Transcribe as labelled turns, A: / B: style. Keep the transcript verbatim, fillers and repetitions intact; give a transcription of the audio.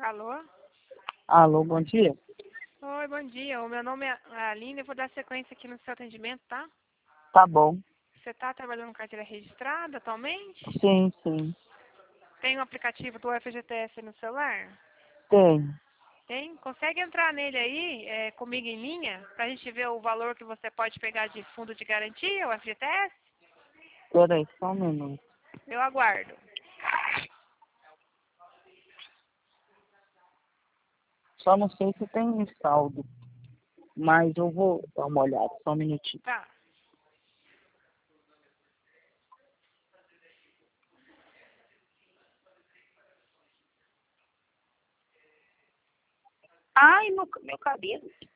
A: Alô?
B: Alô, bom dia.
A: Oi, bom dia. O meu nome é Aline. Eu vou dar sequência aqui no seu atendimento, tá?
B: Tá bom.
A: Você está trabalhando com carteira registrada atualmente?
B: Sim, sim.
A: Tem o aplicativo do F G T S no celular?
B: Tem.
A: Tem? Consegue entrar nele aí, é, comigo em linha, pra gente ver o valor que você pode pegar de fundo de garantia, o F G T S?
B: Peraí, só um minuto.
A: Eu aguardo.
B: Só não sei se tem saldo, mas eu vou dar uma olhada, só um minutinho.
A: Tá.
B: Ai, meu, meu cabelo.